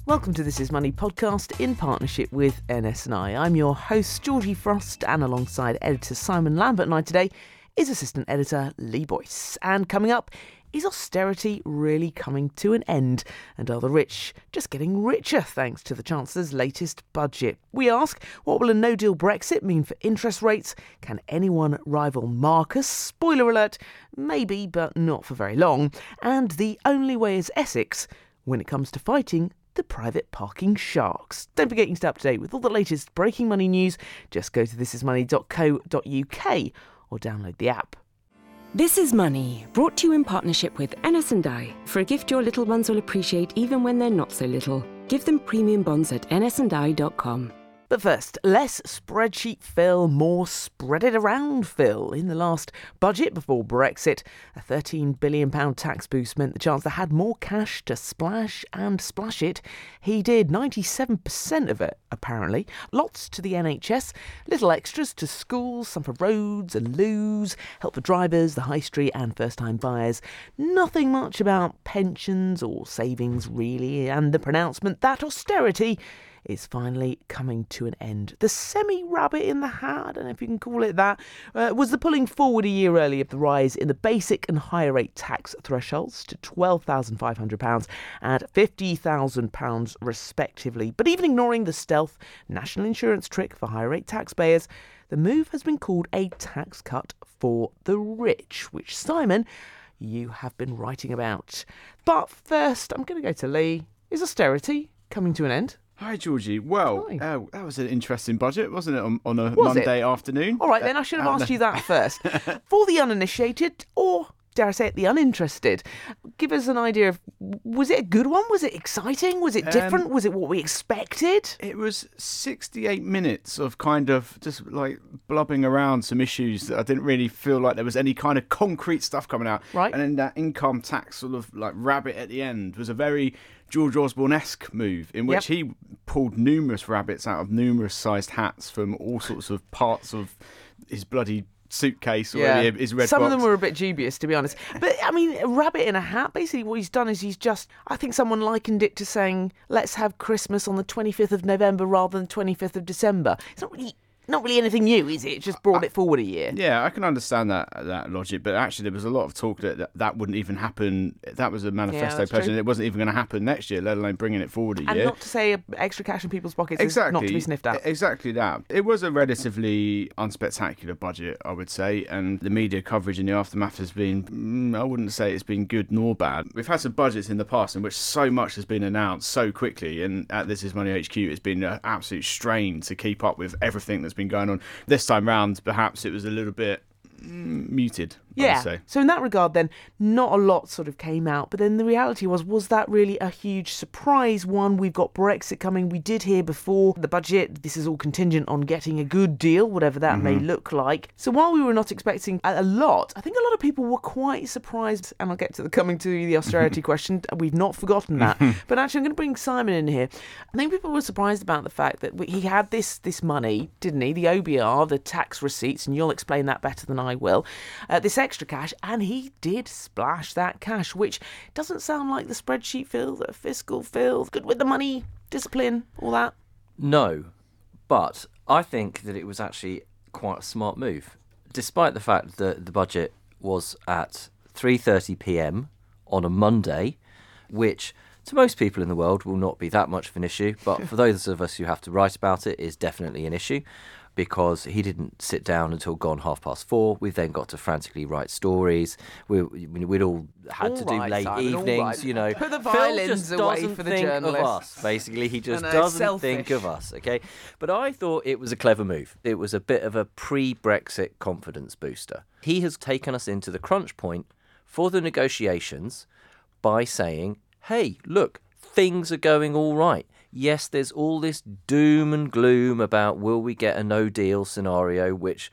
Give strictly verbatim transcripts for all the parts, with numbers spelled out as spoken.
Welcome to This Is Money podcast in partnership with N S and I. I'm your host, Georgie Frost, and alongside editor Simon Lambert and I today is assistant editor Lee Boyce. And coming up, is austerity really coming to an end? And are the rich just getting richer thanks to the Chancellor's latest budget? We ask, what will a no-deal Brexit mean for interest rates? Can anyone rival Marcus? Spoiler alert, maybe, but not for very long. And the only way is Essex when it comes to fighting the private parking sharks. Don't forget you can stay up to date with all the latest breaking money news. Just go to this is money dot co dot uk or download the app. This is Money, brought to you in partnership with N S and I. For a gift your little ones will appreciate even when they're not so little. Give them premium bonds at n s and i dot com. But first, less spreadsheet Phil, more spread it around Phil. In the last budget before Brexit, a thirteen billion pounds tax boost meant the Chancellor had more cash to splash and splash it. He did ninety-seven percent of it, apparently. Lots to the N H S, little extras to schools, some for roads and loos, help for drivers, the high street and first-time buyers. Nothing much about pensions or savings, really, and the pronouncement that austerity is finally coming to an end. The semi-rabbit in the hat, I don't know if you can call it that, uh, was the pulling forward a year early of the rise in the basic and higher rate tax thresholds to twelve thousand five hundred pounds and fifty thousand pounds respectively. But even ignoring the stealth national insurance trick for higher rate taxpayers, the move has been called a tax cut for the rich, which, Simon, you have been writing about. But first, I'm going to go to Lee. Is austerity coming to an end? Hi, Georgie. Well, uh, that was an interesting budget, wasn't it, on, on a was Monday it? afternoon? All right, then I should have Uh, asked you that first. For the uninitiated, or dare I say it, the uninterested, give us an idea of, was it a good one? Was it exciting? Was it different? Um, was it what we expected? It was sixty-eight minutes of kind of just like blubbing around some issues that I didn't really feel like there was any kind of concrete stuff coming out. Right. And then that income tax sort of like rabbit at the end was a very George Osborne-esque move in which Yep. he pulled numerous rabbits out of numerous sized hats from all sorts of parts of his bloody suitcase or his red Some box. of them were a bit dubious, to be honest. But, I mean, a rabbit in a hat, basically what he's done is he's just, I think someone likened it to saying, let's have Christmas on the twenty-fifth of November rather than twenty-fifth of December. It's not really... Not really anything new, is it? It just brought it forward a year. Yeah, I can understand that that logic, but actually there was a lot of talk that that, that wouldn't even happen. That was a manifesto that's pledge, true. and it wasn't even going to happen next year, let alone bringing it forward a And year. not to say extra cash in people's pockets Exactly. is not to be sniffed at. Exactly that. It was a relatively unspectacular budget, I would say, and the media coverage in the aftermath has been, mm, I wouldn't say it's been good nor bad. We've had some budgets in the past in which so much has been announced so quickly, and at This Is Money H Q, it's been an absolute strain to keep up with everything that's been going on. This time round, perhaps it was a little bit mm, muted, I Yeah. would say. So in that regard, then, not a lot sort of came out. But then the reality was, was that really a huge surprise? One, we've got Brexit coming. We did hear before the budget, this is all contingent on getting a good deal, whatever that may look like. So while we were not expecting a a lot, I think a lot of people were quite surprised. And I'll get to the coming to the austerity question. We've not forgotten that. But actually, I'm going to bring Simon in here. I think people were surprised about the fact that we- he had this, this money, didn't he? The O B R, the tax receipts, and you'll explain that better than I will. Uh, this extra cash, and he did splash that cash, which doesn't sound like the spreadsheet Phil, the fiscal Phil, good with the money, discipline, all that. No, but I think that it was actually quite a smart move, despite the fact that the budget was at three thirty p m on a Monday, which to most people in the world will not be that much of an issue, but for those of us who have to write about it, is definitely an issue. Because he didn't sit down until gone half past four. We've then got to frantically write stories. We, we'd all had All to do right, late Simon, all evenings, right. you know. Put the Phil violins just away doesn't for the think journalists. of us. Basically, he just I know, doesn't selfish. think of us, okay? But I thought it was a clever move. It was a bit of a pre-Brexit confidence booster. He has taken us into the crunch point for the negotiations by saying, hey, look, things are going all right. Yes, there's all this doom and gloom about will we get a no-deal scenario, which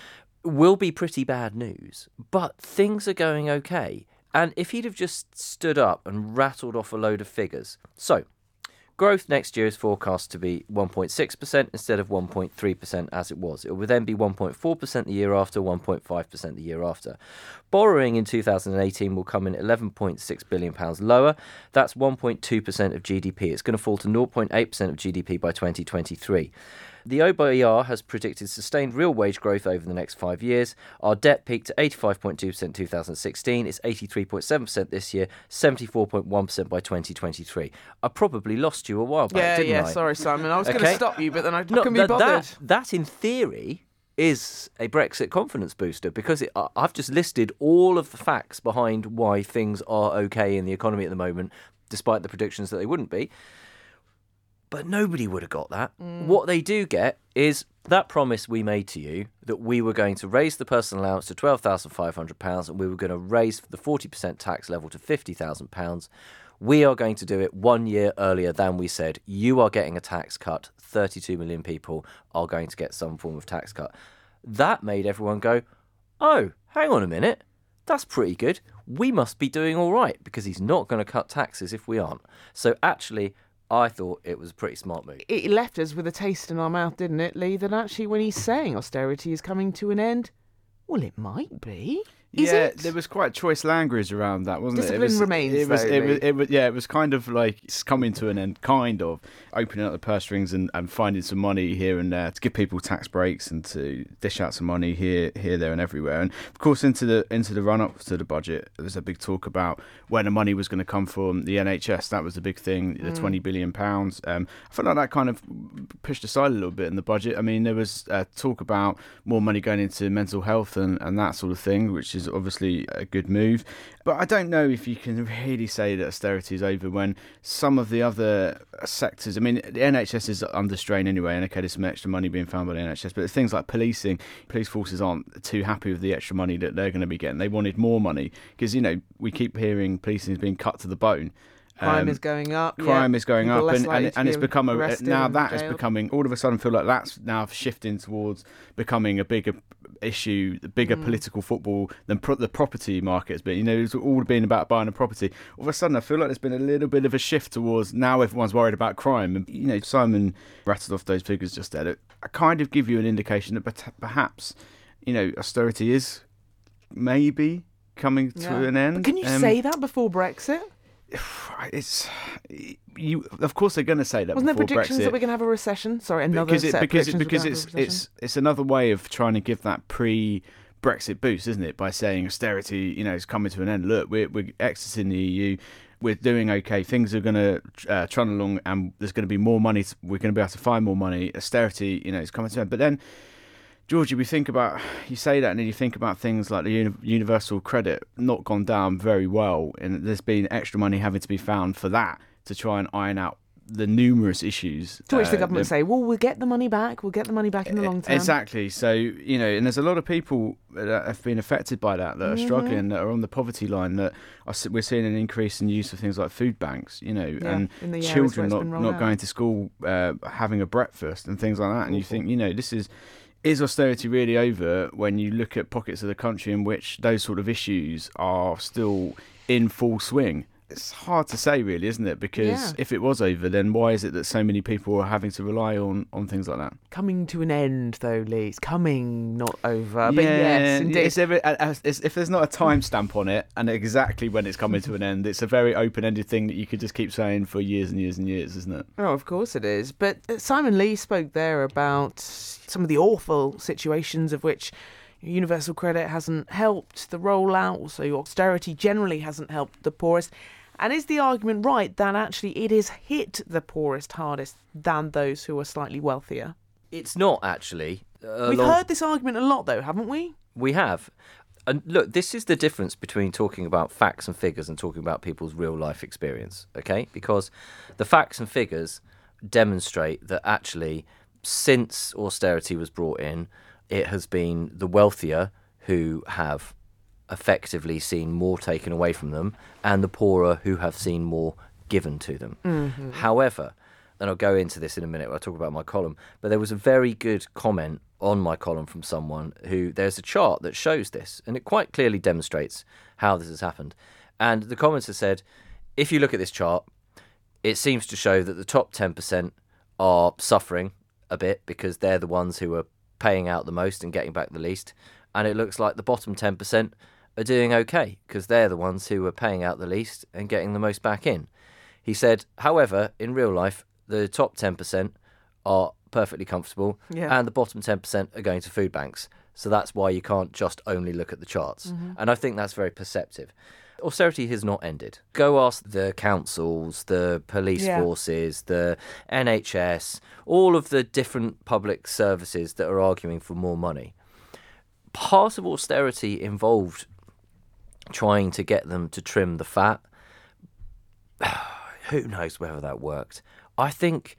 will be pretty bad news, but things are going okay. And if he'd have just stood up and rattled off a load of figures. So, growth next year is forecast to be one point six percent instead of one point three percent as it was. It will then be one point four percent the year after, one point five percent the year after. Borrowing in two thousand eighteen will come in eleven point six billion pounds lower. That's one point two percent of G D P. It's going to fall to zero point eight percent of G D P by twenty twenty-three. The O B R has predicted sustained real wage growth over the next five years. Our debt peaked at eighty-five point two percent in two thousand sixteen. It's eighty-three point seven percent this year, seventy-four point one percent by twenty twenty-three. I probably lost you a while back, yeah, didn't yeah, I? Yeah, sorry, Simon. I was Okay. going to stop you, but then I No, couldn't be that, bothered. that, that, in theory, is a Brexit confidence booster because it, I've just listed all of the facts behind why things are okay in the economy at the moment, despite the predictions that they wouldn't be. But nobody would have got that. Mm. What they do get is that promise we made to you that we were going to raise the personal allowance to twelve thousand five hundred pounds and we were going to raise the forty percent tax level to fifty thousand pounds. We are going to do it one year earlier than we said. You are getting a tax cut. thirty-two million people are going to get some form of tax cut. That made everyone go, oh, hang on a minute. That's pretty good. We must be doing all right because he's not going to cut taxes if we aren't. So actually, I thought it was a pretty smart move. It left us with a taste in our mouth, didn't it, Lee, that actually when he's saying austerity is coming to an end, well, it might be. Is yeah, it? there was quite choice language around that, wasn't Discipline it? It was, remains, it was, though, it was, Lee. it was, yeah, it was kind of like it's coming to an end, kind of opening up the purse strings and, and finding some money here and there to give people tax breaks and to dish out some money here, here, there, and everywhere. And of course, into the into the run up to the budget, there was a big talk about where the money was going to come from. The N H S, that was the big thing, the mm. twenty billion pounds. Um, I felt like that kind of pushed aside a little bit in the budget. I mean, there was uh, talk about more money going into mental health and, and that sort of thing, which is obviously a good move. But I don't know if you can really say that austerity is over when some of the other sectors, I mean, the N H S is under strain anyway, and okay, there's some extra money being found by the N H S, but things like policing, police forces aren't too happy with the extra money that they're going to be getting. They wanted more money because, you know, we keep hearing policing is being cut to the bone. Crime Um, is going up. Crime yeah. is going People up, less and, likely and, to and be it's become a arrested now and that is jailed. becoming all of a sudden feel like that's now shifting towards becoming a bigger issue, the bigger mm. political football than pro- the property market has been. You know, it's all been about buying a property. All of a sudden, I feel like there's been a little bit of a shift towards now everyone's worried about crime. And you know, Simon rattled off those figures just there. I kind of give you an indication that perhaps, you know, austerity is maybe coming to yeah. an end. But can you um, say that before Brexit? It's you. Of course, they're going to say that. Wasn't there before predictions Brexit. that we're going to have a recession? Sorry, another because it, set because of it, because predictions it's we're gonna have a it's it's another way of trying to give that pre-Brexit boost, isn't it? By saying austerity, you know, is coming to an end. Look, we're we're exiting the E U. We're doing okay. Things are going to uh, trundle along, and there's going to be more money. To, we're going to be able to find more money. Austerity, you know, is coming to an end. But then, Georgie, we think about, you say that and then you think about things like the uni- universal credit not gone down very well, and there's been extra money having to be found for that to try and iron out the numerous issues. To which uh, the government the, say, well, we'll get the money back, we'll get the money back in the long term. Exactly. So, you know, and there's a lot of people that have been affected by that, that are mm-hmm. struggling, that are on the poverty line, that are, we're seeing an increase in use of things like food banks, you know, yeah, and in the areas children where it's not, been not rolled going out. to school, uh, having a breakfast and things like that. And you Awful. think, you know, this is... Is austerity really over when you look at pockets of the country in which those sort of issues are still in full swing? It's hard to say, really, isn't it? Because Yeah. if it was over, then why is it that so many people are having to rely on, on things like that? Coming to an end, though, Lee. It's coming, not over. But yes, indeed. It's every, uh, it's, if there's not a timestamp on it and exactly when it's coming to an end, it's a very open-ended thing that you could just keep saying for years and years and years, isn't it? Oh, of course it is. But uh, Simon Lee spoke there about some of the awful situations of which universal credit hasn't helped the rollout, so austerity generally hasn't helped the poorest. And is the argument right that actually it has hit the poorest hardest than those who are slightly wealthier? It's not, actually. Uh, We've long- heard this argument a lot, though, haven't we? We have. And look, this is the difference between talking about facts and figures and talking about people's real life experience, okay? Because the facts and figures demonstrate that actually, since austerity was brought in, it has been the wealthier who have effectively seen more taken away from them and the poorer who have seen more given to them. Mm-hmm. However, and I'll go into this in a minute when I talk about my column, but there was a very good comment on my column from someone who, there's a chart that shows this, and it quite clearly demonstrates how this has happened. And the commenter said, if you look at this chart, it seems to show that the top ten percent are suffering a bit because they're the ones who are paying out the most and getting back the least. And it looks like the bottom ten percent are doing okay because they're the ones who are paying out the least and getting the most back in. He said, however, in real life, the top ten percent are perfectly comfortable Yeah. and the bottom ten percent are going to food banks. So that's why you can't just only look at the charts. Mm-hmm. And I think that's very perceptive. Austerity has not ended. Go ask the councils, the police Yeah. forces, the N H S, all of the different public services that are arguing for more money. Part of austerity involved trying to get them to trim the fat. Who knows whether that worked? I think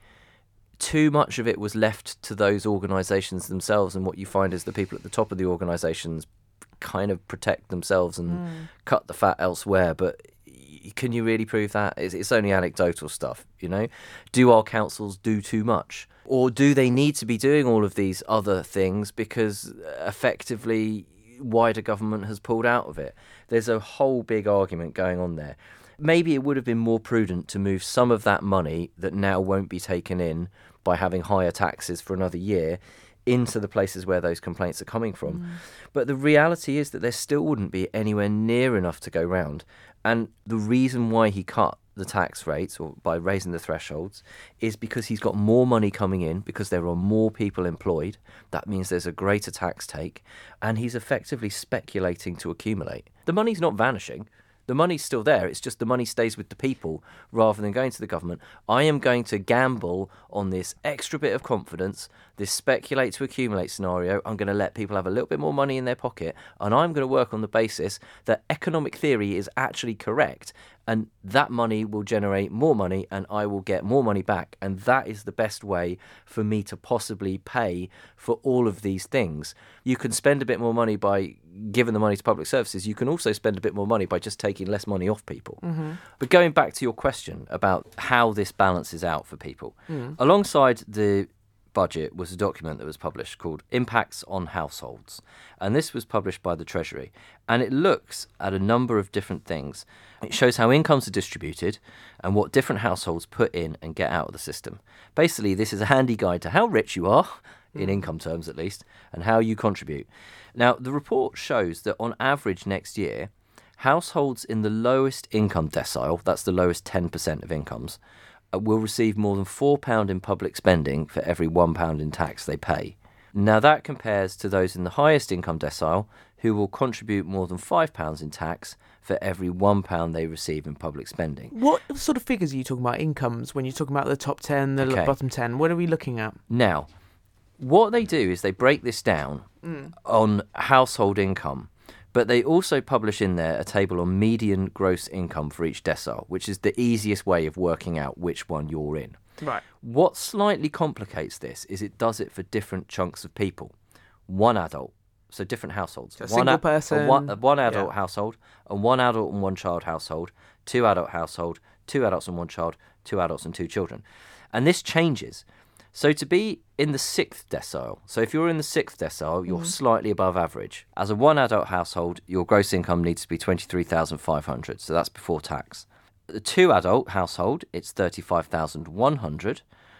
too much of it was left to those organisations themselves, and what you find is the people at the top of the organisations kind of protect themselves and mm. cut the fat elsewhere. But can you really prove that? It's, it's only anecdotal stuff, you know? Do our councils do too much? Or do they need to be doing all of these other things because effectively wider government has pulled out of it? There's a whole big argument going on there. Maybe it would have been more prudent to move some of that money that now won't be taken in by having higher taxes for another year into the places where those complaints are coming from. Mm. But the reality is that there still wouldn't be anywhere near enough to go round. And the reason why he cut the tax rates, or by raising the thresholds, is because he's got more money coming in, because there are more people employed. That means there's a greater tax take, and he's effectively speculating to accumulate. The money's not vanishing. The money's still there. It's just the money stays with the people rather than going to the government. I am going to gamble on this extra bit of confidence, this speculate to accumulate scenario. I'm going to let people have a little bit more money in their pocket, and I'm going to work on the basis that economic theory is actually correct, and that money will generate more money and I will get more money back. And that is the best way for me to possibly pay for all of these things. You can spend a bit more money by giving the money to public services. You can also spend a bit more money by just taking less money off people. Mm-hmm. But going back to your question about how this balances out for people, mm. alongside the budget was a document that was published called Impacts on Households. And this was published by the Treasury. And it looks at a number of different things. It shows how incomes are distributed and what different households put in and get out of the system. Basically, this is a handy guide to how rich you are, in income terms at least, and how you contribute. Now, the report shows that on average next year, households in the lowest income decile, that's the lowest ten percent of incomes, will receive more than four pounds in public spending for every one pound in tax they pay. Now that compares to those in the highest income decile who will contribute more than five pounds in tax for every one pound they receive in public spending. What sort of figures are you talking about, incomes, when you're talking about the top ten, the okay. bottom ten? What are we looking at? Now, what they do is they break this down mm. on household income. But they also publish in there a table on median gross income for each decile, which is the easiest way of working out which one you're in. Right. What slightly complicates this is it does it for different chunks of people. One adult, so different households. So a one single a, person. A one, a one adult yeah. household, and one adult and one child household, two adult household, two adults and one child, two adults and two children. And this changes. So to be in the sixth decile, so if you're in the sixth decile, you're mm-hmm. slightly above average. As a one adult household, your gross income needs to be twenty-three thousand five hundred, so that's before tax. The two adult household, it's thirty-five thousand one hundred.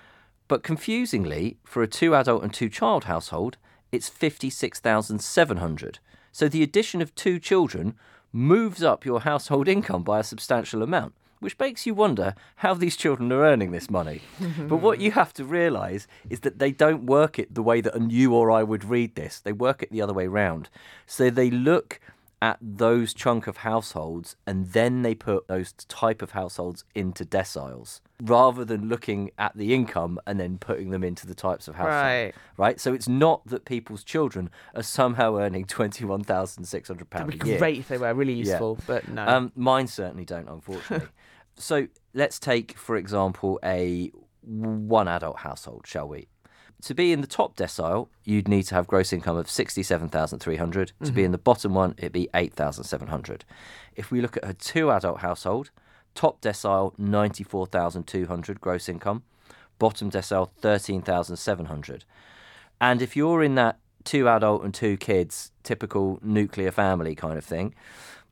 But confusingly, for a two adult and two child household, it's fifty-six thousand seven hundred. So the addition of two children moves up your household income by a substantial amount, which makes you wonder how these children are earning this money. But what you have to realise is that they don't work it the way that you or I would read this. They work it the other way round. So they look at those chunk of households and then they put those type of households into deciles rather than looking at the income and then putting them into the types of households. Right. Right? So it's not that people's children are somehow earning twenty-one thousand six hundred pounds a year. It would be great if they were really useful, yeah. but no. Um, mine certainly don't, unfortunately. So let's take, for example, a one adult household, shall we? To be in the top decile, you'd need to have gross income of sixty-seven thousand three hundred. Mm-hmm. To be in the bottom one, it'd be eight thousand seven hundred. If we look at a two adult household, top decile, ninety-four thousand two hundred gross income. Bottom decile, thirteen thousand seven hundred. And if you're in that two adult and two kids, typical nuclear family kind of thing,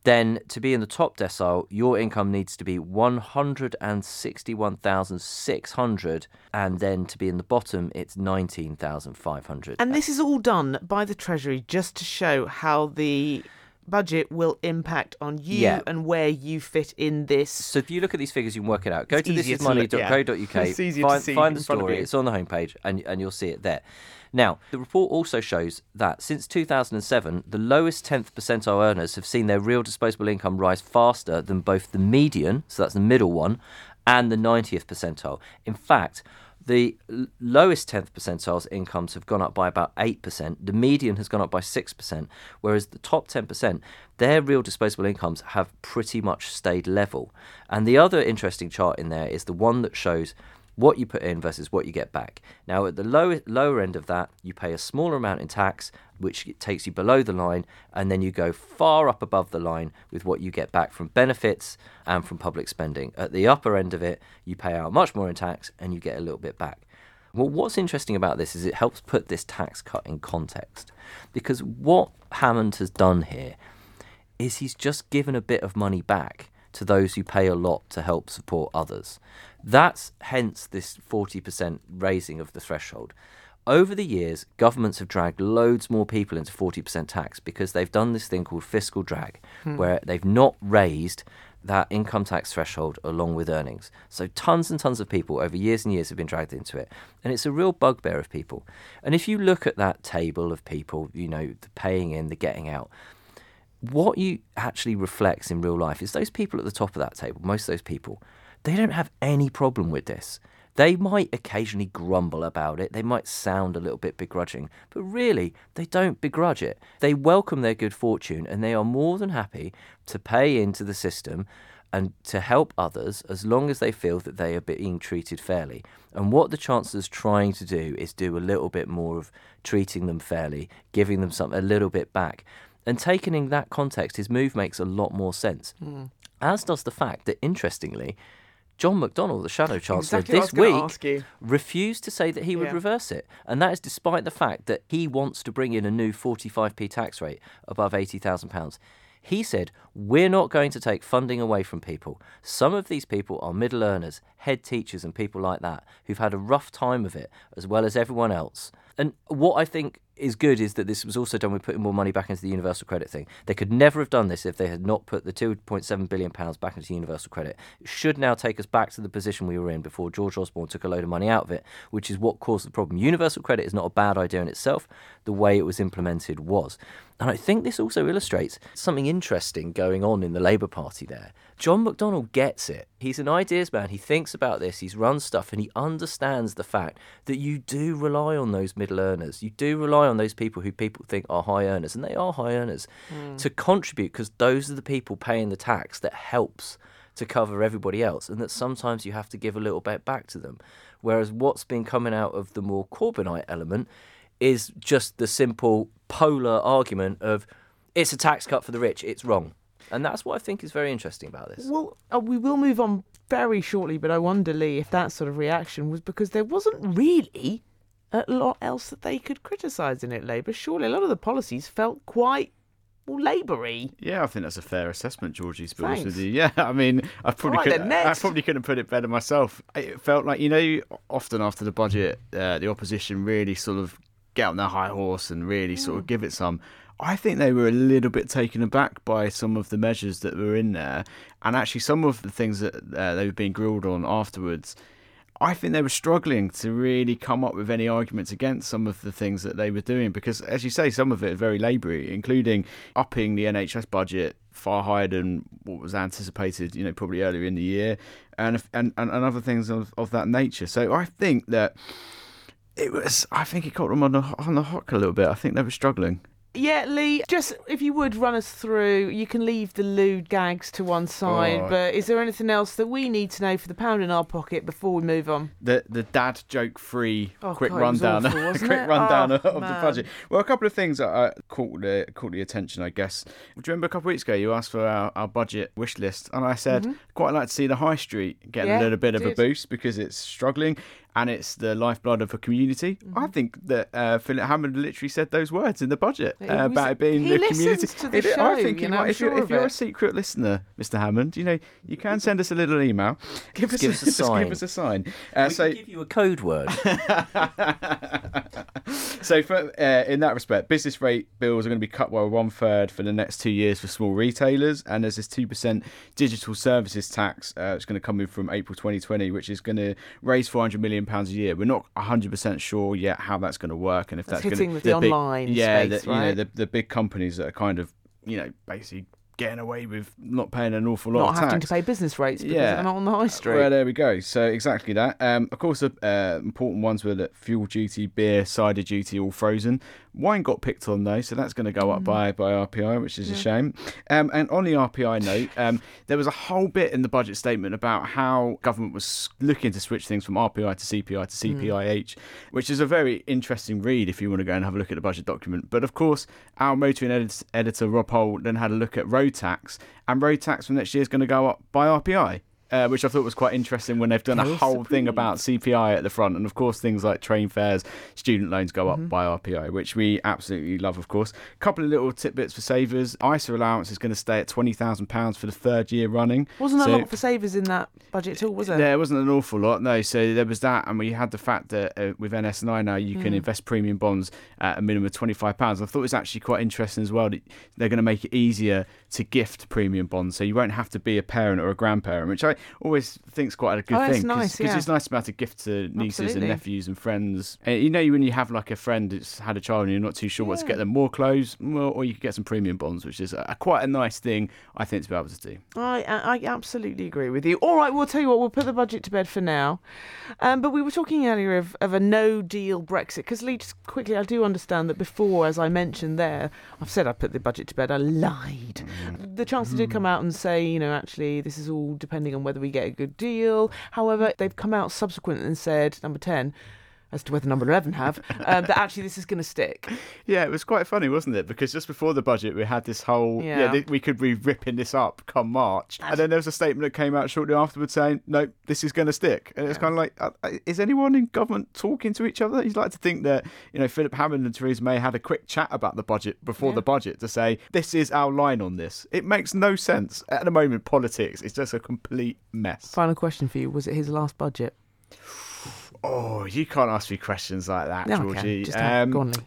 then to be in the top decile, your income needs to be one hundred sixty-one thousand six hundred, and then to be in the bottom, it's nineteen thousand five hundred. And this is all done by the Treasury just to show how the budget will impact on you Yeah. and where you fit in this. So if you look at these figures, you can work it out. Go It's to this easier is to money look, dot co dot uk, yeah. It's easier to find, see find in the front of story, you. it's on the homepage, and, and you'll see it there. Now, the report also shows that since two thousand seven, the lowest tenth percentile earners have seen their real disposable income rise faster than both the median, so that's the middle one, and the ninetieth percentile. In fact, the l- lowest tenth percentile's incomes have gone up by about eight percent. The median has gone up by six percent, whereas the top ten percent, their real disposable incomes have pretty much stayed level. And the other interesting chart in there is the one that shows what you put in versus what you get back. Now, at the low, lower end of that, you pay a smaller amount in tax, which takes you below the line, and then you go far up above the line with what you get back from benefits and from public spending. At the upper end of it, you pay out much more in tax and you get a little bit back. Well, what's interesting about this is it helps put this tax cut in context, because what Hammond has done here is he's just given a bit of money back to those who pay a lot to help support others. That's hence this forty percent raising of the threshold. Over the years, governments have dragged loads more people into forty percent tax because they've done this thing called fiscal drag, hmm. where they've not raised that income tax threshold along with earnings. So tons and tons of people over years and years have been dragged into it. And it's a real bugbear of people. And if you look at that table of people, you know, the paying in, the getting out, what you actually reflects in real life is those people at the top of that table, most of those people, they don't have any problem with this. They might occasionally grumble about it. They might sound a little bit begrudging, but really, they don't begrudge it. They welcome their good fortune, and they are more than happy to pay into the system and to help others as long as they feel that they are being treated fairly. And what the Chancellor's trying to do is do a little bit more of treating them fairly, giving them something a little bit back. And taken in that context, his move makes a lot more sense. Mm. As does the fact that, interestingly, John McDonnell, the Shadow Chancellor, exactly this week refused to say that he would yeah. reverse it. And that is despite the fact that he wants to bring in a new forty-five p tax rate above eighty thousand pounds. He said, we're not going to take funding away from people. Some of these people are middle earners, head teachers and people like that who've had a rough time of it, as well as everyone else. And what I think is good is that this was also done with putting more money back into the universal credit thing. They could never have done this if they had not put the two point seven billion pounds back into universal credit. It should now take us back to the position we were in before George Osborne took a load of money out of it, which is what caused the problem. Universal credit is not a bad idea in itself. The way it was implemented was. And I think this also illustrates something interesting going on in the Labour Party there. John McDonnell gets it. He's an ideas man. He thinks about this. He's run stuff and he understands the fact that you do rely on those middle earners. You do rely on those people who people think are high earners, and they are high earners, mm. to contribute, because those are the people paying the tax that helps to cover everybody else, and that sometimes you have to give a little bit back to them. Whereas what's been coming out of the more Corbynite element is just the simple polar argument of it's a tax cut for the rich, it's wrong. And that's what I think is very interesting about this. Well, uh, we will move on very shortly, but I wonder, Lee, if that sort of reaction was because there wasn't really a lot else that they could criticise in it, Labour. Surely a lot of the policies felt quite, well, Labour-y. Yeah, I think that's a fair assessment, Georgie, to be honest with you. Yeah, I mean, I probably, right, could, I probably couldn't put it better myself. It felt like, you know, often after the budget, uh, the opposition really sort of get on their high horse and really mm. sort of give it some. I think they were a little bit taken aback by some of the measures that were in there, and actually some of the things that uh, they were being grilled on afterwards. I think they were struggling to really come up with any arguments against some of the things that they were doing, because, as you say, some of it is very Labour-y, including upping the N H S budget far higher than what was anticipated, you know, probably earlier in the year, and and, and other things of, of that nature. So I think that it was, I think it caught them on the, on the hook a little bit. I think they were struggling. Yeah, Lee, just if you would run us through, you can leave the lewd gags to one side, oh. but is there anything else that we need to know for the pound in our pocket before we move on? The the dad joke free oh, quick God, rundown, awful, quick it? rundown oh, of man. the budget. Well, a couple of things that uh, caught the caught the attention, I guess. Do you remember a couple of weeks ago you asked for our, our budget wish list, and I said mm-hmm. quite like to see the high street getting yeah, a little bit of did. a boost because it's struggling. and it's the lifeblood of a community. Mm-hmm. I think that uh, Philip Hammond literally said those words in the budget uh, was, about it being the community. To the it, show, I think you you know, might, if, sure you're, if you're it. a secret listener, Mister Hammond, you know you can send us a little email. Give us, give a, us a sign. Give us a sign. Uh, we so, can give you a code word. so, for, uh, in that respect, business rate bills are going to be cut by one third for the next two years for small retailers, and there's this two percent digital services tax. Uh, it's going to come in from April twenty twenty, which is going to raise four hundred million pounds a year. We're not one hundred percent sure yet how that's going to work, and if that's, that's hitting going to the, the big, online yeah, space, the, right? you know, the, the big companies that are kind of, you know, basically getting away with not paying an awful lot not of tax. Not having to pay business rates because yeah. they're not on the high street. Well, there we go. So exactly that. Um, of course, the uh, important ones were that fuel duty, beer, cider duty, all frozen. Wine got picked on though, so that's going to go up mm. by by R P I, which is yeah. a shame. Um, and on the R P I note, um, there was a whole bit in the budget statement about how government was looking to switch things from R P I to C P I to C P I H, mm. which is a very interesting read if you want to go and have a look at the budget document. But of course, our motoring edit- editor Rob Holt then had a look at road tax, and road tax for next year is going to go up by R P I. Uh, which I thought was quite interesting when they've done a whole thing about C P I at the front. And, of course, things like train fares, student loans go up mm-hmm. by R P I, which we absolutely love, of course. A couple of little tidbits for savers. I S A allowance is going to stay at twenty thousand pounds for the third year running. Wasn't so, a lot for savers in that budget at all, was there? There wasn't an awful lot, no. So there was that, and we had the fact that uh, with N S and I now you mm. can invest premium bonds at a minimum of twenty-five pounds. I thought it was actually quite interesting as well that they're going to make it easier to gift premium bonds, so you won't have to be a parent or a grandparent, which I always think is quite a good oh, thing. Because nice, yeah. it's nice to be able to gift to nieces Absolutely. and nephews and friends. And you know, when you have like a friend that's had a child and you're not too sure yeah. what to get them, more clothes, well, or you could get some premium bonds, which is a, a quite a nice thing, I think, to be able to do. I I absolutely agree with you. All right, we'll tell you what, we'll put the budget to bed for now. Um, but we were talking earlier of, of a no-deal Brexit, because Lee, just quickly, I do understand that before, as I mentioned there, I've said I put the budget to bed, I lied. Mm. The Chancellor did come out and say, you know, actually, this is all depending on whether we get a good deal. However, they've come out subsequently and said, number ten, as to whether number eleven have, um, that actually this is going to stick. Yeah, it was quite funny, wasn't it? Because just before the budget, we had this whole, yeah, yeah th- we could be ripping this up come March. And then there was a statement that came out shortly afterwards saying, no, this is going to stick. And it's yeah. kind of like, uh, is anyone in government talking to each other? You'd like to think that, you know, Philip Hammond and Theresa May had a quick chat about the budget before yeah. the budget to say, this is our line on this. It makes no sense. At the moment, politics is just a complete mess. Final question for you. Was it his last budget? Oh, you can't ask me questions like that, no, Georgie. Okay. Just have, um, go on, Lee.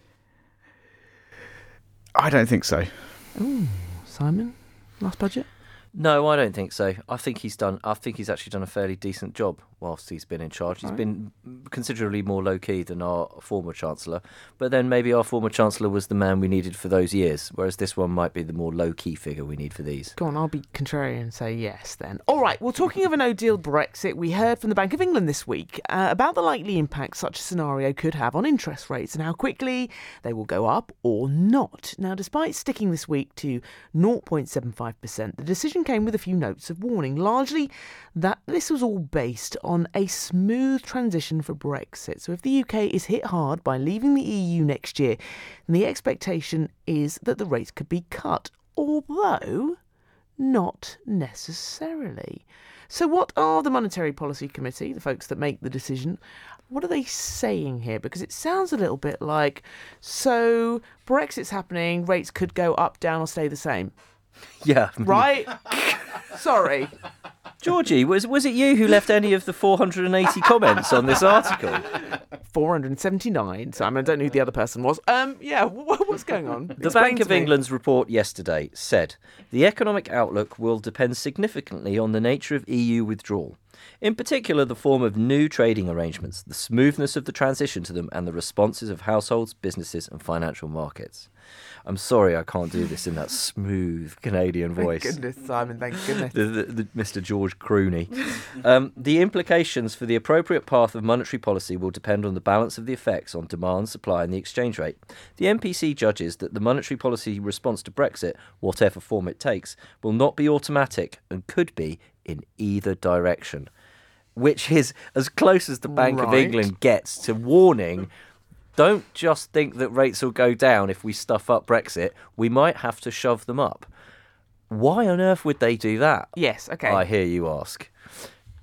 I don't think so. Ooh, Simon, last budget? No, I don't think so. I think he's done. I think he's actually done a fairly decent job whilst he's been in charge. He's right. been considerably more low key than our former Chancellor. But then maybe our former Chancellor was the man we needed for those years, whereas this one might be the more low key figure we need for these. Go on, I'll be contrarian and say yes then. All right. Well, talking of a no-deal Brexit, we heard from the Bank of England this week uh, about the likely impact such a scenario could have on interest rates and how quickly they will go up or not. Now, despite sticking this week to zero point seven five percent, the decision came with a few notes of warning, largely that this was all based on a smooth transition for Brexit. So if the U K is hit hard by leaving the E U next year, then the expectation is that the rates could be cut, although not necessarily. So what are the Monetary Policy Committee, the folks that make the decision, what are they saying here? Because it sounds a little bit like, so Brexit's happening, rates could go up, down, or stay the same. Yeah. Right? Sorry. Georgie, was was it you who left any of the four hundred eighty comments on this article? four hundred seventy-nine. Simon, I don't know who the other person was. Um, yeah, what's going on? The Bank of England's report yesterday said the economic outlook will depend significantly on the nature of E U withdrawal. In particular, the form of new trading arrangements, the smoothness of the transition to them, and the responses of households, businesses, and financial markets. I'm sorry I can't do this in that smooth Canadian voice. Thank goodness, Simon, thank goodness. the, the, the, Mister George Clooney. um, the implications for the appropriate path of monetary policy will depend on the balance of the effects on demand, supply and the exchange rate. The M P C judges that the monetary policy response to Brexit, whatever form it takes, will not be automatic and could be in either direction, which is as close as the Bank right. of England gets to warning. Don't just think that rates will go down if we stuff up Brexit. We might have to shove them up. Why on earth would they do that? Yes, okay. I hear you ask.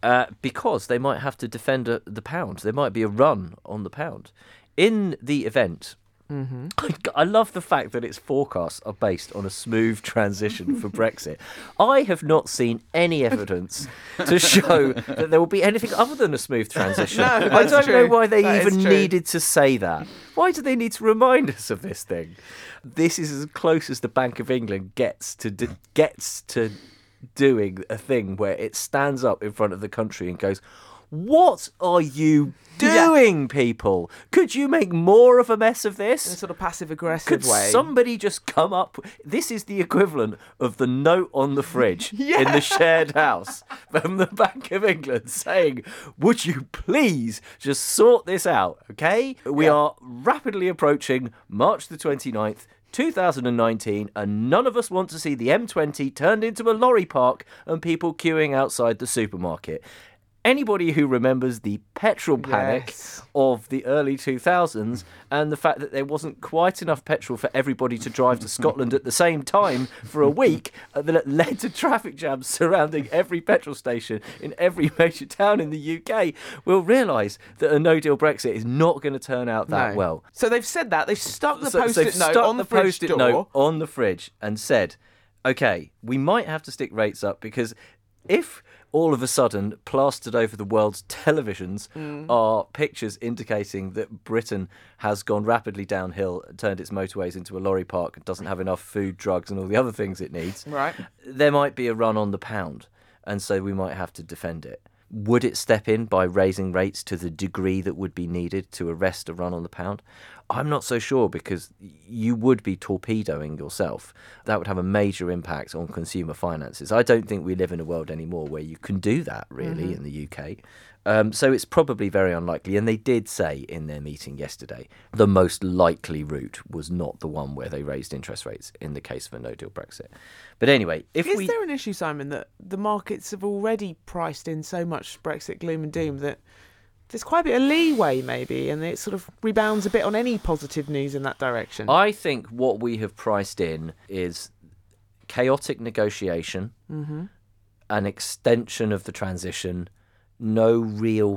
Uh, because they might have to defend a, the pound. There might be a run on the pound. In the event, mm-hmm. I, I love the fact that its forecasts are based on a smooth transition for Brexit. I have not seen any evidence to show that there will be anything other than a smooth transition. No, I don't true. know why they That even is true. needed to say that. Why do they need to remind us of this thing? This is as close as the Bank of England gets to d- gets to doing a thing where it stands up in front of the country and goes, "What are you doing, yeah. people? Could you make more of a mess of this?" In a sort of passive-aggressive Could way. somebody just come up... This is the equivalent of the note on the fridge yeah. in the shared house from the Bank of England saying, "Would you please just sort this out, okay? We yeah. are rapidly approaching March the twenty-ninth, two thousand nineteen, and none of us want to see the M twenty turned into a lorry park and people queuing outside the supermarket." Anybody who remembers the petrol panic yes. of the early two thousands and the fact that there wasn't quite enough petrol for everybody to drive to Scotland at the same time for a week, uh, that led to traffic jams surrounding every petrol station in every major town in the U K, will realise that a no-deal Brexit is not going to turn out that no. well. So they've said that. They've stuck the so, post-it so note stuck on the, the fridge post-it door. note on the fridge and said, OK, we might have to stick rates up because if... all of a sudden, plastered over the world's televisions mm. are pictures indicating that Britain has gone rapidly downhill, turned its motorways into a lorry park, and doesn't have enough food, drugs, and all the other things it needs. Right. There might be a run on the pound, and so we might have to defend it. Would it step in by raising rates to the degree that would be needed to arrest a run on the pound? I'm not so sure, because you would be torpedoing yourself. That would have a major impact on consumer finances. I don't think we live in a world anymore where you can do that, really, mm-hmm. in the U K. Um, so it's probably very unlikely. And they did say in their meeting yesterday, the most likely route was not the one where they raised interest rates in the case of a no-deal Brexit. But anyway, if Is we... there an issue, Simon, that the markets have already priced in so much Brexit gloom and doom that there's quite a bit of leeway, maybe, and it sort of rebounds a bit on any positive news in that direction? I think what we have priced in is chaotic negotiation, mm-hmm. an extension of the transition, no real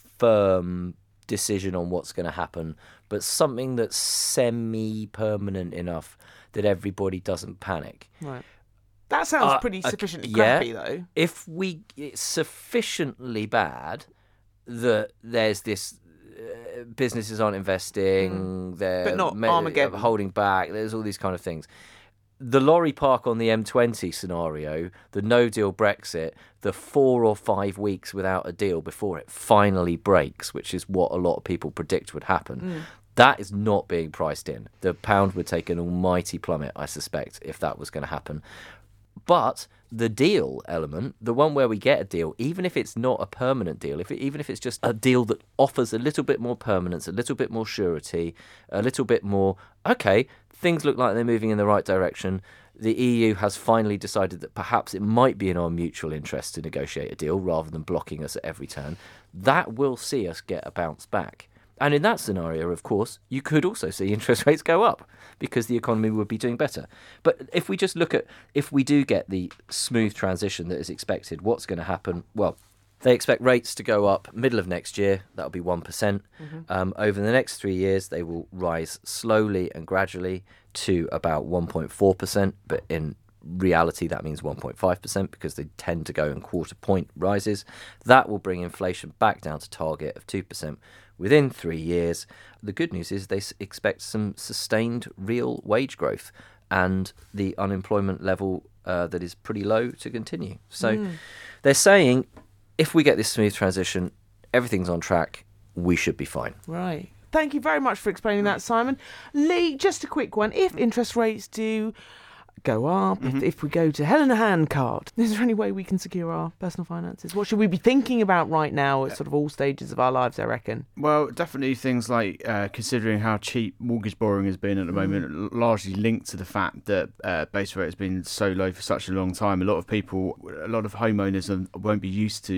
firm decision on what's going to happen, but something that's semi-permanent enough that everybody doesn't panic. Right. That sounds uh, pretty sufficiently uh, crappy, yeah, though. If we it's sufficiently bad that there's this uh, businesses aren't investing, mm. they're but not me- Armageddon. holding back, there's all these kind of things. The lorry park on the M twenty scenario, the no-deal Brexit, the four or five weeks without a deal before it finally breaks, which is what a lot of people predict would happen, mm. that is not being priced in. The pound would take an almighty plummet, I suspect, if that was going to happen. But the deal element, the one where we get a deal, even if it's not a permanent deal, if it, even if it's just a deal that offers a little bit more permanence, a little bit more surety, a little bit more, okay, things look like they're moving in the right direction. The E U has finally decided that perhaps it might be in our mutual interest to negotiate a deal rather than blocking us at every turn. That will see us get a bounce back. And in that scenario, of course, you could also see interest rates go up because the economy would be doing better. But if we just look at, if we do get the smooth transition that is expected, what's going to happen? Well, they expect rates to go up middle of next year. That'll be one percent. Mm-hmm. Um, over the next three years, they will rise slowly and gradually to about one point four percent. But in reality, that means one point five percent because they tend to go in quarter point rises. That will bring inflation back down to target of two percent within three years. The good news is they s- expect some sustained real wage growth and the unemployment level uh, that is pretty low to continue. So mm. they're saying if we get this smooth transition, everything's on track, we should be fine. Right. Thank you very much for explaining that, Simon. Lee, just a quick one. If interest rates do go up, mm-hmm. if, if we go to hell in a handcart, is there any way we can secure our personal finances? What should we be thinking about right now at sort of all stages of our lives, I reckon? Well, definitely things like uh, considering how cheap mortgage borrowing has been at the mm. moment, largely linked to the fact that uh, base rate has been so low for such a long time. A lot of people, a lot of homeowners won't be used to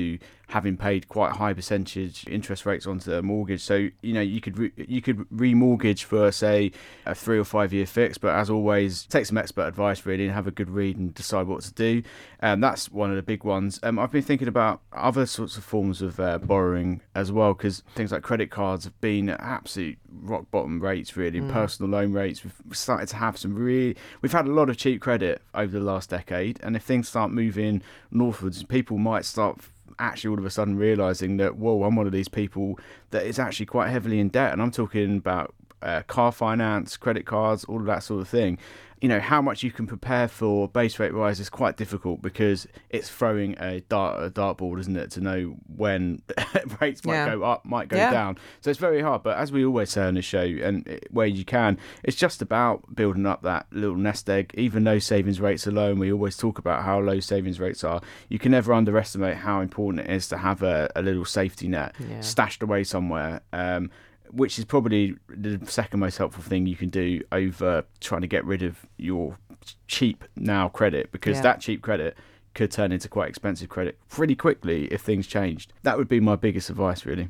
having paid quite high percentage interest rates onto their mortgage. So, you know, you could re- you could remortgage for, say, a three or five year fix, but as always, take some expert advice really and have a good read and decide what to do. Um, that's one of the big ones. Um, I've been thinking about other sorts of forms of uh, borrowing as well, because things like credit cards have been at absolute rock bottom rates really. Mm. Personal loan rates, we've started to have some really, we've had a lot of cheap credit over the last decade, and if things start moving northwards, people might start actually all of a sudden realising that, whoa, I'm one of these people that is actually quite heavily in debt, and I'm talking about uh, car finance, credit cards, all of that sort of thing. You know, how much you can prepare for base rate rise is quite difficult, because it's throwing a dart a dartboard, isn't it, to know when rates might yeah. go up, might go yeah. down. So it's very hard. But as we always say on the show, and where you can, it's just about building up that little nest egg. Even though savings rates are low, and we always talk about how low savings rates are, you can never underestimate how important it is to have a, a little safety net yeah. stashed away somewhere. Um, which is probably the second most helpful thing you can do over trying to get rid of your cheap now credit, because yeah. that cheap credit could turn into quite expensive credit pretty quickly if things changed. That would be my biggest advice, really.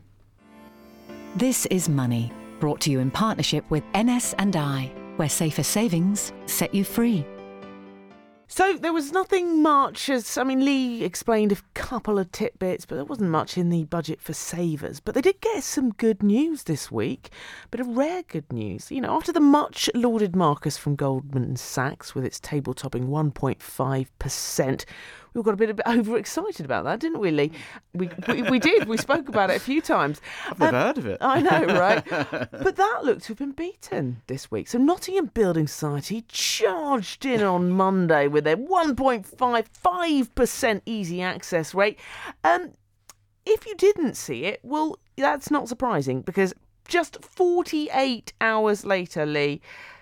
This is Money, brought to you in partnership with N S and I, where safer savings set you free. So there was nothing much, as I mean, Lee explained a couple of tidbits, but there wasn't much in the budget for savers. But they did get some good news this week, bit of rare good news. You know, after the much lauded Marcus from Goldman Sachs with its table-topping one point five percent, we all got a bit, a bit overexcited about that, didn't we, Lee? We, we we did. We spoke about it a few times. I've never um, heard of it. I know, right? But that looked to have been beaten this week. So Nottingham Building Society charged in on Monday with their one point five five percent easy access rate. Um, if you didn't see it, well, that's not surprising, because just forty-eight hours later, Lee,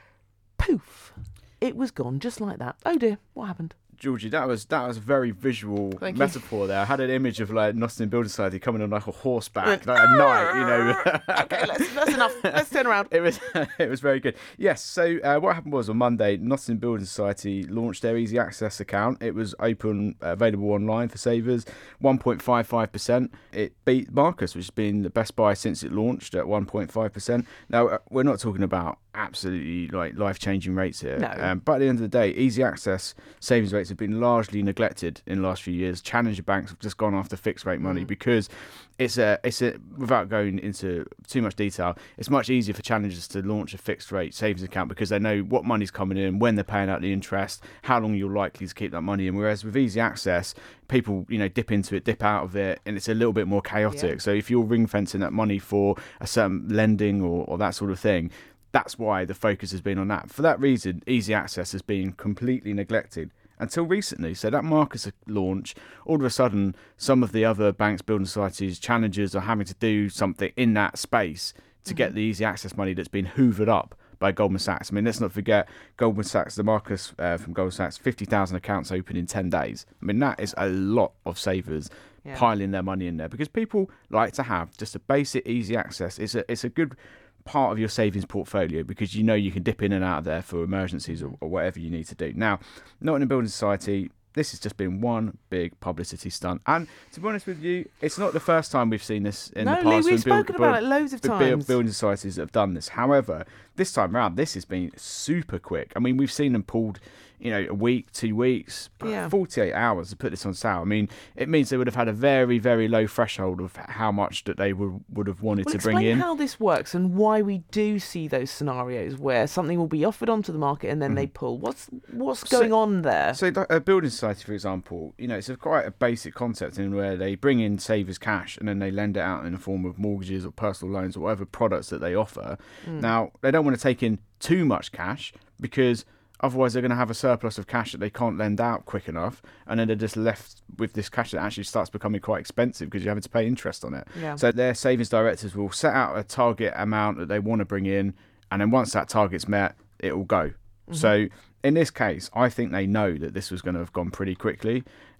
poof, it was gone just like that. Oh dear, what happened? Georgie, that was that was a very visual Thank metaphor you. There. I had an image of like Nottingham Building Society coming on like a horseback like, at night, you know. Okay, let's, that's enough. Let's turn around. It was it was very good. Yes. So uh, what happened was on Monday, Nottingham Building Society launched their easy access account. It was open, uh, available online for savers. one point five five percent. It beat Marcus, which has been the best buy since it launched at one point five percent. Now uh, we're not talking about absolutely like life-changing rates here. No. Um, but at the end of the day, easy access savings rates have been largely neglected in the last few years. Challenger banks have just gone after fixed rate money mm. because it's a it's a without going into too much detail, it's much easier for challengers to launch a fixed rate savings account because they know what money's coming in, when they're paying out the interest, how long you're likely to keep that money in. Whereas with easy access, people, you know, dip into it, dip out of it, and it's a little bit more chaotic. Yeah. So if you're ring fencing that money for a certain lending or, or that sort of thing, that's why the focus has been on that. For that reason, easy access has been completely neglected until recently. So that Marcus launch, all of a sudden, some of the other banks, building societies, challengers are having to do something in that space to mm-hmm. get the easy access money that's been hoovered up by Goldman Sachs. I mean, let's not forget Goldman Sachs, the Marcus uh, from Goldman Sachs, fifty thousand accounts open in ten days. I mean, that is a lot of savers yeah. piling their money in there because people like to have just a basic easy access. It's a, it's a good part of your savings portfolio because you know you can dip in and out of there for emergencies or, or whatever you need to do. Now, Nottingham Building Society, this has just been one big publicity stunt. And to be honest with you, it's not the first time we've seen this in no, the past. Lee, we've spoken build, about it loads of times. Building societies that have done this. However, this time around, this has been super quick. I mean, we've seen them pulled, you know, a week, two weeks, yeah. forty-eight hours to put this on sale. I mean, it means they would have had a very, very low threshold of how much that they would, would have wanted well, to bring in. Explain how this works and why we do see those scenarios where something will be offered onto the market and then mm. they pull. What's what's going so, on there? So a building society, for example, you know, it's a quite a basic concept in where they bring in savers cash and then they lend it out in the form of mortgages or personal loans or whatever products that they offer. Mm. Now, they don't want to take in too much cash because otherwise they're going to have a surplus of cash that they can't lend out quick enough, and then they're just left with this cash that actually starts becoming quite expensive because you're having to pay interest on it. Yeah. So their savings directors will set out a target amount that they want to bring in, and then once that target's met, it will go. Mm-hmm. So in this case, I think they know that this was going to have gone pretty quickly.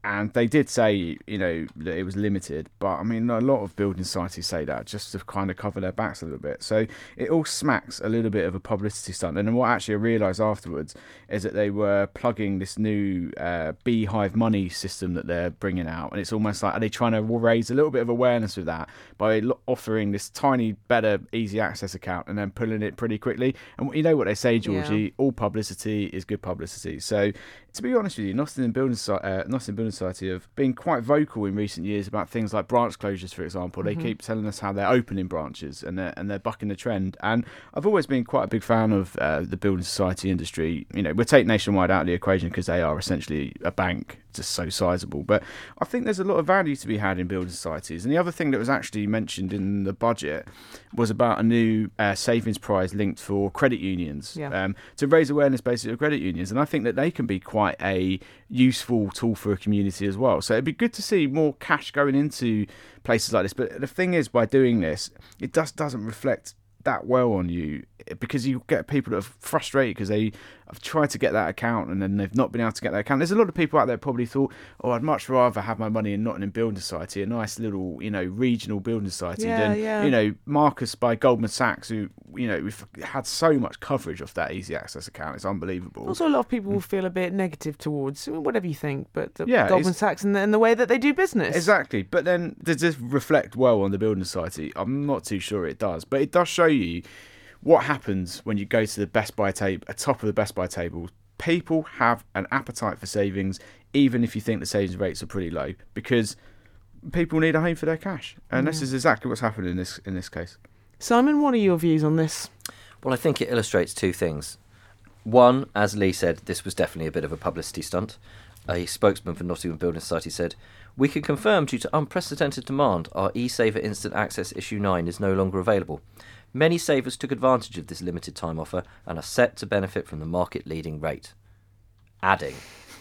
And they did say, you know, that it was limited, but I mean, a lot of building societies say that just to kind of cover their backs a little bit. So it all smacks a little bit of a publicity stunt. And then what actually I realised afterwards is that they were plugging this new uh, Beehive Money system that they're bringing out, and it's almost like, are they trying to raise a little bit of awareness with that by lo- offering this tiny, better, easy access account and then pulling it pretty quickly? And you know what they say, Georgie, yeah. all publicity is good publicity. So to be honest with you, Nottingham Building, uh, Nottingham Building Society have been quite vocal in recent years about things like branch closures, for example. They mm-hmm. keep telling us how they're opening branches and they're, and they're bucking the trend. And I've always been quite a big fan of uh, the building society industry. You know, we'll take Nationwide out of the equation because they are essentially a bank, just so sizable. But I think there's a lot of value to be had in building societies. And the other thing that was actually mentioned in the budget was about a new uh, savings prize linked for credit unions yeah. um, to raise awareness basically of credit unions. And I think that they can be quite a useful tool for a community as well. So it'd be good to see more cash going into places like this. But the thing is, by doing this, it just doesn't reflect that well on you, because you get people that are frustrated because they have tried to get that account and then they've not been able to get that account. There's a lot of people out there probably thought, oh, I'd much rather have my money in Nottingham Building Society, a nice little, you know, regional building society, yeah, than, yeah. you know, Marcus by Goldman Sachs, who, you know, we've had so much coverage of that easy access account. It's unbelievable. Also, a lot of people will feel a bit negative towards whatever you think, but the yeah, Goldman Sachs and the, and the way that they do business. Exactly. But then, does this reflect well on the building society? I'm not too sure it does, but it does show you what happens when you go to the Best Buy table, a top of the Best Buy table. People have an appetite for savings, even if you think the savings rates are pretty low, because people need a home for their cash, and mm. this is exactly what's happened in this in this case. Simon, what are your views on this? Well, I think it illustrates two things. One, as Lee said, this was definitely a bit of a publicity stunt. A spokesman for Nottingham Building Society said, "We can confirm, due to unprecedented demand, our eSaver Instant Access Issue nine is no longer available. Many savers took advantage of this limited time offer and are set to benefit from the market-leading rate." Adding,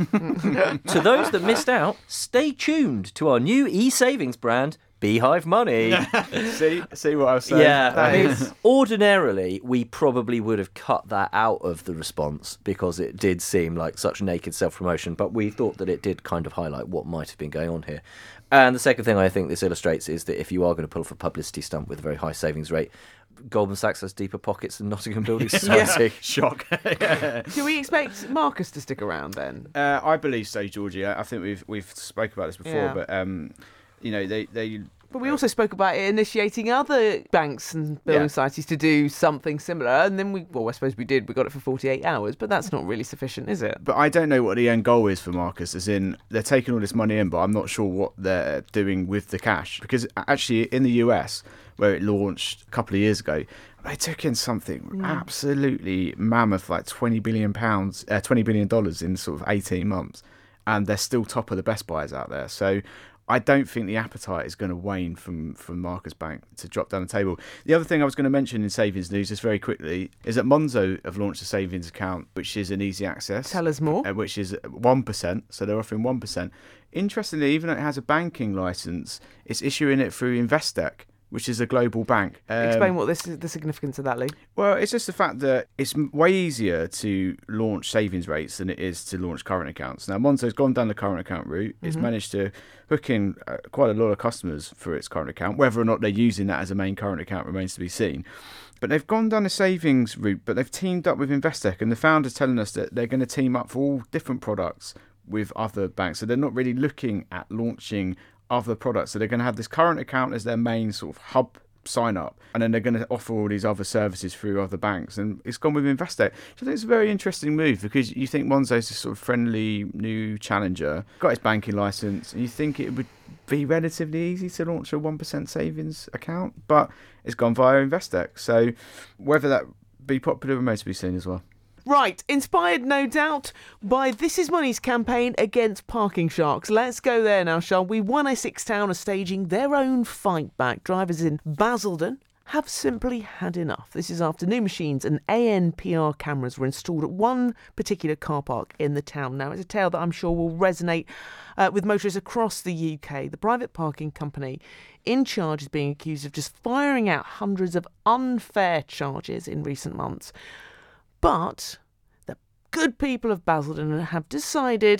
"To those that missed out, stay tuned to our new e-savings brand, Beehive Money." see, see what I was saying? Yeah, I mean, ordinarily we probably would have cut that out of the response because it did seem like such naked self-promotion, but we thought that it did kind of highlight what might have been going on here. And the second thing I think this illustrates is that if you are going to pull off a publicity stunt with a very high savings rate, Goldman Sachs has deeper pockets than Nottingham Building Society. Yeah. Shock. Yeah. Do we expect Marcus to stick around then? Uh, I believe so, Georgie. I think we've we've spoke about this before, yeah. but um, you know they they. But we also spoke about it initiating other banks and building yeah. societies to do something similar, and then we, well, I suppose we did. We got it for forty-eight hours, but that's not really sufficient, is it? But I don't know what the end goal is for Marcus, as in they're taking all this money in, but I'm not sure what they're doing with the cash. Because actually in the U S, where it launched a couple of years ago, they took in something mm. absolutely mammoth, like twenty billion pounds, uh, twenty billion dollars in sort of eighteen months, and they're still top of the Best Buys out there. So I don't think the appetite is going to wane from, from Marcus Bank to drop down the table. The other thing I was going to mention in savings news, just very quickly, is that Monzo have launched a savings account, which is an easy access. Tell us more. Uh, which is one percent, so they're offering one percent. Interestingly, even though it has a banking licence, it's issuing it through Investec, which is a global bank. Um, Explain what this is, the significance of that, Lee. Well, it's just the fact that it's way easier to launch savings rates than it is to launch current accounts. Now, Monzo's gone down the current account route. It's mm-hmm. managed to hook in uh, quite a lot of customers for its current account. Whether or not they're using that as a main current account remains to be seen. But they've gone down the savings route, but they've teamed up with Investec, and the founder's telling us that they're going to team up for all different products with other banks. So they're not really looking at launching other products. So they're going to have this current account as their main sort of hub sign up, and then they're going to offer all these other services through other banks, and it's gone with Investec. So I think it's a very interesting move, because you think Monzo's this sort of friendly new challenger, got his banking license, and you think it would be relatively easy to launch a one percent savings account, but it's gone via Investec. So whether that be popular remains to be seen as well. Right, inspired no doubt by This Is Money's campaign against parking sharks. Let's go there now, shall we? one Essex Town are staging their own fight back. Drivers in Basildon have simply had enough. This is after new machines and A N P R cameras were installed at one particular car park in the town. Now, it's a tale that I'm sure will resonate uh, with motorists across the U K. The private parking company in charge is being accused of just firing out hundreds of unfair charges in recent months. But the good people of Basildon have decided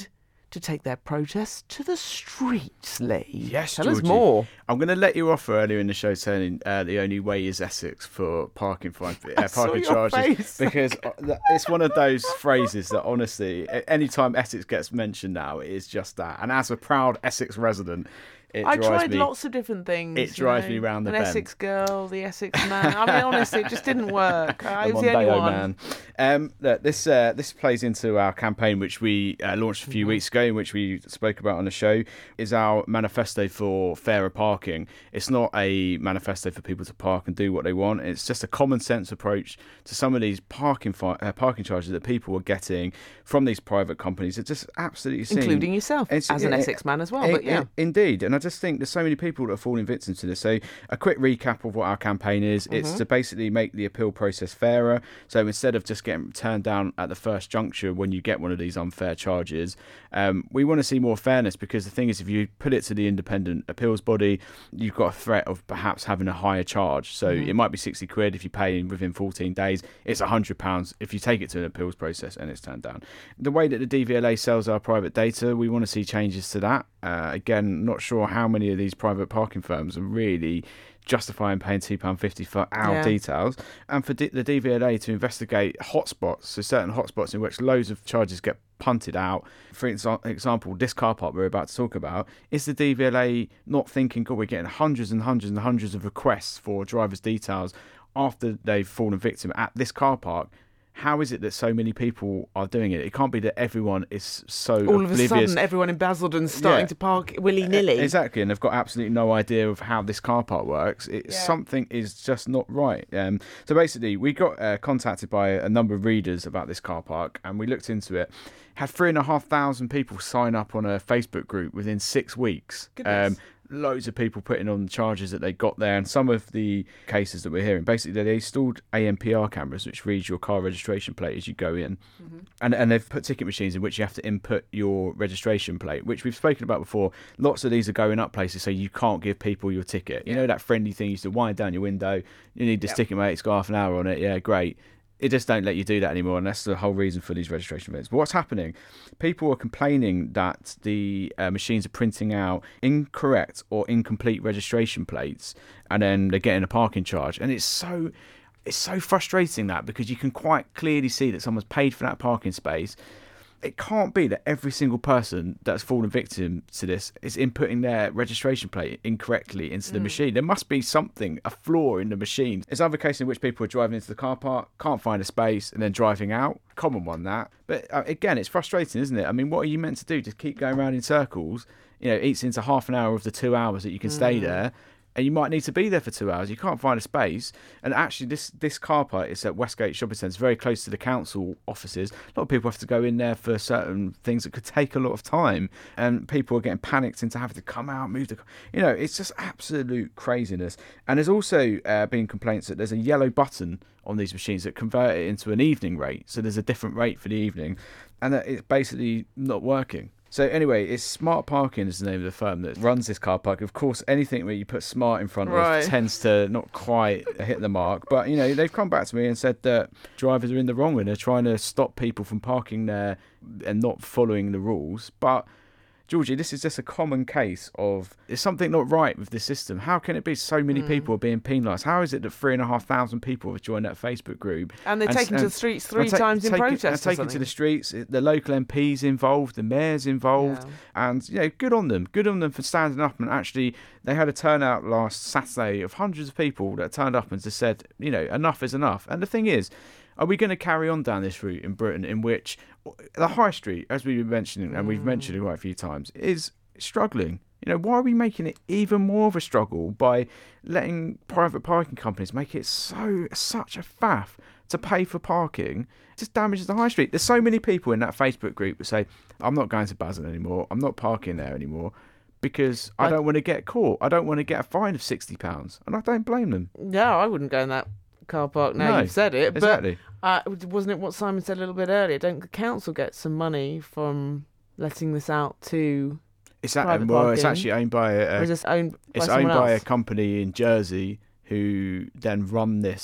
to take their protests to the streets, Lee. Yes, Tell Georgie. us more. I'm going to let you off earlier in the show saying uh, the only way is Essex for parking fine, uh, saw parking your charges face. because it's one of those phrases that honestly, anytime Essex gets mentioned now, it is just that. And as a proud Essex resident, it I drives tried me, lots of different things. It you drives know, me round the An bend. Essex girl, the Essex man. I mean, honestly, it just didn't work. I the was the only Mondeo one. man. Um, look, this uh, this plays into our campaign, which we uh, launched a few Mm-hmm. weeks ago, in which we spoke about on the show, is our manifesto for fairer parking. It's not a manifesto for people to park and do what they want. It's just a common sense approach to some of these parking fi- uh, parking charges that people are getting from these private companies. It just absolutely seem, Including yourself, it's- as an it- Essex man as well. it- But yeah. it- indeed. And I just think there's so many people that are falling victim to this. So a quick recap of what our campaign is. Mm-hmm. It's to basically make the appeal process fairer. So instead of just getting turned down at the first juncture when you get one of these unfair charges, um, we want to see more fairness, because the thing is, if you put it to the independent appeals body, you've got a threat of perhaps having a higher charge. So Mm-hmm. it might be sixty quid if you pay within fourteen days. It's one hundred pounds if you take it to an appeals process and it's turned down. The way that the D V L A sells our private data, we want to see changes to that. Uh, again, not sure how many of these private parking firms are really justifying paying two pounds fifty for our Yeah. details, and for D- the D V L A to investigate hotspots, so certain hotspots in which loads of charges get punted out. For exa- example, this car park we're about to talk about, is the D V L A not thinking, God, we're getting hundreds and hundreds and hundreds of requests for drivers' details after they've fallen victim at this car park? How is it that so many people are doing it? It can't be that everyone is so All of a oblivious. sudden, everyone in Basildon's starting Yeah. to park willy-nilly. Exactly, and they've got absolutely no idea of how this car park works. It, Yeah. Something is just not right. Um, so basically, we got uh, contacted by a number of readers about this car park, and we looked into it. Had three and a half thousand people sign up on a Facebook group within six weeks. Goodness. Um, loads of people putting on the charges that they got there, and some of the cases that we're hearing, basically they installed A M P R cameras which read your car registration plate as you go in, mm-hmm. and and they've put ticket machines in which you have to input your registration plate, which we've spoken about before. Lots of these are going up places so you can't give people your ticket. You know that friendly thing you used to wind down your window, you need this Yep. ticket, mate, it's got half an hour on it, yeah, great. It just don't let you do that anymore, and that's the whole reason for these registration events. But what's happening? People are complaining that the uh, machines are printing out incorrect or incomplete registration plates, and then they're getting a parking charge. And it's so, it's so frustrating, that, because you can quite clearly see that someone's paid for that parking space. It can't be that every single person that's fallen victim to this is inputting their registration plate incorrectly into the Mm. machine. There must be something, a flaw in the machine. There's other cases in which people are driving into the car park, can't find a space, and then driving out. Common one, that. But uh, again, it's frustrating, isn't it? I mean, what are you meant to do? Just keep going around in circles? You know, it eats into half an hour of the two hours that you can stay Mm. there. And you might need to be there for two hours. You can't find a space. And actually, this this car park is at Westgate Shopping Centre. It's very close to the council offices. A lot of people have to go in there for certain things that could take a lot of time. And people are getting panicked into having to come out, move the car. You know, it's just absolute craziness. And there's also uh, been complaints that there's a yellow button on these machines that convert it into an evening rate. So there's a different rate for the evening. And that it's basically not working. So anyway, it's Smart Parking is the name of the firm that runs this car park. Of course, anything where you put smart in front Right. of tends to not quite hit the mark. But, you know, they've come back to me and said that drivers are in the wrong and they're trying to stop people from parking there and not following the rules. But, Georgie, this is just a common case of there's something not right with the system. How can it be so many Mm. people are being penalised? How is it that three and a half thousand people have joined that Facebook group? And they're And- taken to and- the streets three and ta- times in taken- protest and or taken to something. the streets. The local M Ps involved, the mayor's involved, Yeah. and you know, good on them. Good on them for standing up. And actually, they had a turnout last Saturday of hundreds of people that turned up and just said, you know, enough is enough. And the thing is, are we going to carry on down this route in Britain, in which the high street, as we were mentioning, and we've mentioned it quite a few times, is struggling? You know, why are we making it even more of a struggle by letting private parking companies make it so such a faff to pay for parking? It just damages the high street. There's so many people in that Facebook group that say, I'm not going to Basel anymore, I'm not parking there anymore, because I I- don't want to get caught. I don't want to get a fine of sixty pounds. And I don't blame them. No, I wouldn't go in that car park now No, you've said it. exactly. But uh, wasn't it what Simon said a little bit earlier? Don't the council get some money from letting this out to... It's, that, private well, it's parking? actually owned by a, or is this owned by it's someone owned by a else? company in Jersey who then run this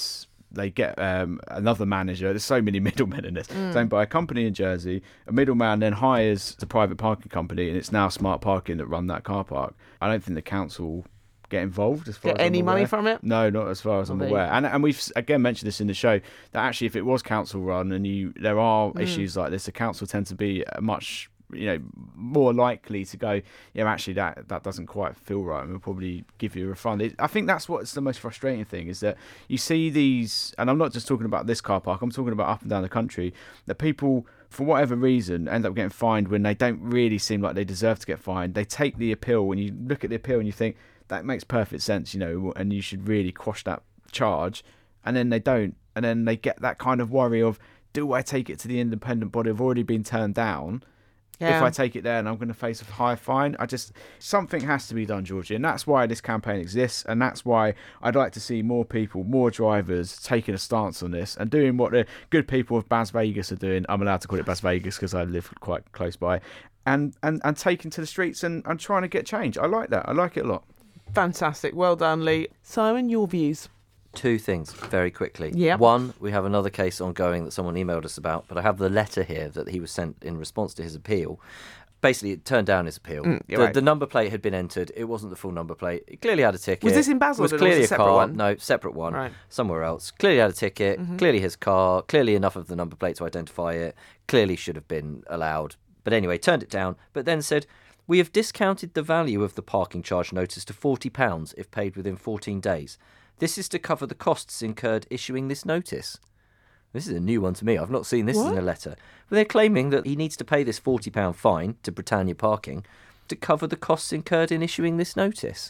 they get um, another manager. There's so many middlemen in this. Mm. It's owned by a company in Jersey. A middleman then hires the private parking company, and it's now Smart Parking that run that car park. I don't think the council get involved as far Get as any I'm money aware. from it? No, not as far as Not I'm there. aware. And and we've again mentioned this in the show that actually if it was council run and you there are Mm. issues like this, the council tend to be much you know more likely to go, yeah, actually that that doesn't quite feel right, and we'll probably give you a refund. It, I think that's what's the most frustrating thing is that you see these, and I'm not just talking about this car park, I'm talking about up and down the country, that people for whatever reason end up getting fined when they don't really seem like they deserve to get fined. They take the appeal, when you look at the appeal and you think that makes perfect sense, you know, and you should really quash that charge, and then they don't, and then they get that kind of worry of, do I take it to the independent body? I've already been turned down. Yeah. If I take it there and I'm going to face a high fine, I just something has to be done, Georgie, and that's why this campaign exists, and that's why I'd like to see more people, more drivers taking a stance on this and doing what the good people of Bas Vegas are doing. I'm allowed to call it Bas Vegas because I live quite close by, and and and taking to the streets and, and trying to get change. I like that. I like it a lot. Fantastic. Well done, Lee. Simon, your views? Two things very quickly. Yep. One, we have another case ongoing that someone emailed us about, but I have the letter here that he was sent in response to his appeal. Basically, it turned down his appeal. Mm, the, you're right. the number plate had been entered. It wasn't the full number plate. It clearly had a ticket. Was this in Basildon It was or clearly was it a a separate car. one? No, separate one. Right. Somewhere else. Clearly had a ticket. Mhm. Clearly his car. Clearly enough of the number plate to identify it. Clearly should have been allowed. But anyway, turned it down. But then said, we have discounted the value of the parking charge notice to forty pounds if paid within fourteen days. This is to cover the costs incurred issuing this notice. This is a new one to me. I've not seen this What? in a letter. But they're claiming that he needs to pay this forty pounds fine to Britannia Parking to cover the costs incurred in issuing this notice.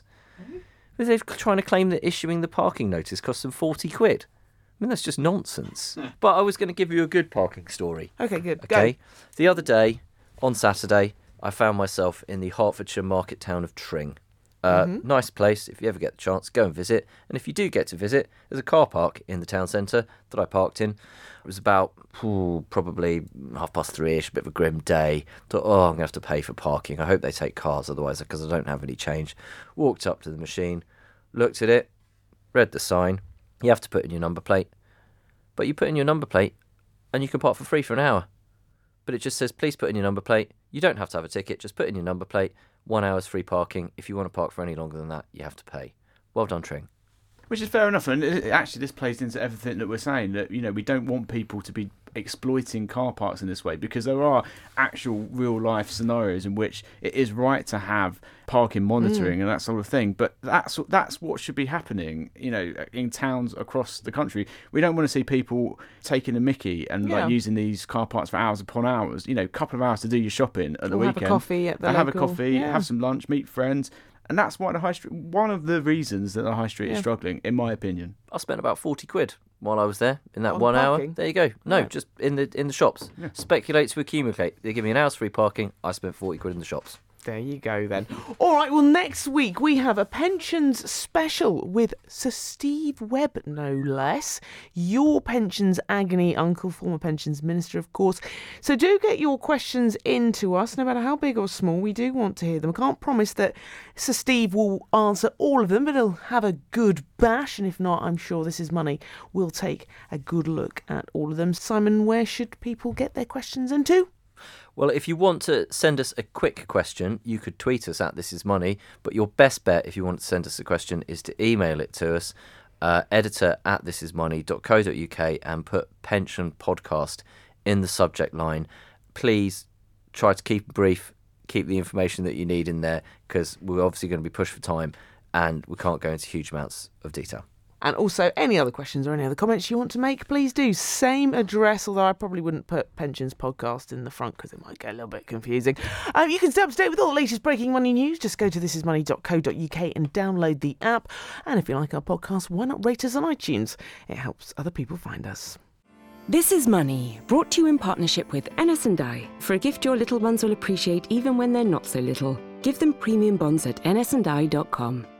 But they're trying to claim that issuing the parking notice costs them forty quid. I mean, that's just nonsense. But I was going to give you a good parking story. Okay, good. Okay. Go. The other day, on Saturday, I found myself in the Hertfordshire market town of Tring. Uh, Mm-hmm. Nice place. If you ever get the chance, go and visit. And if you do get to visit, there's a car park in the town centre that I parked in. It was about ooh, probably half past three-ish, a bit of a grim day. Thought, oh, I'm going to have to pay for parking. I hope they take cars, otherwise, because I don't have any change. Walked up to the machine, looked at it, read the sign. You have to put in your number plate. But you put in your number plate, and you can park for free for an hour. But it just says, please put in your number plate. You don't have to have a ticket, just put in your number plate. One hour's free parking. If you want to park for any longer than that, you have to pay. Well done, Tring. Which is fair enough, and it, it- actually this plays into everything that we're saying, that you know we don't want people to be exploiting car parks in this way, because there are actual real life scenarios in which it is right to have parking monitoring and that sort of thing, but that's that's what should be happening, you know, in towns across the country. We don't want to see people taking a mickey and Yeah. like using these car parks for hours upon hours, you know, a couple of hours to do your shopping at the Or have a weekend. coffee at the and have a local- coffee, yeah. have some lunch, meet friends. And that's why the high street, one of the reasons that the high street Yeah. is struggling, in my opinion. I spent about forty quid while I was there in that On one parking? hour. There you go. No, Right. just in the in the shops. Yeah. Speculate to accumulate. They give me an hour's free parking. I spent forty quid in the shops. There you go then. All right, well, next week we have a pensions special with Sir Steve Webb, no less. Your pensions agony uncle, former pensions minister, of course. So do get your questions in to us, no matter how big or small. We do want to hear them. I can't promise that Sir Steve will answer all of them, but he'll have a good bash. And if not, I'm sure This Is Money will take a good look at all of them. Simon, where should people get their questions into? Well, if you want to send us a quick question, you could tweet us at This Is Money. But your best bet, if you want to send us a question, is to email it to us, uh, editor at thisismoney.co.uk, and put pension podcast in the subject line. Please try to keep it brief, keep the information that you need in there, because we're obviously going to be pushed for time and we can't go into huge amounts of detail. And also, any other questions or any other comments you want to make, please do. Same address, although I probably wouldn't put Pensions Podcast in the front because it might get a little bit confusing. Um, you can stay up to date with all the latest breaking money news. Just go to thisismoney dot co dot uk and download the app. And if you like our podcast, why not rate us on iTunes? It helps other people find us. This is Money, brought to you in partnership with Ennis and I. For a gift your little ones will appreciate even when they're not so little. Give them premium bonds at ennis and i dot com.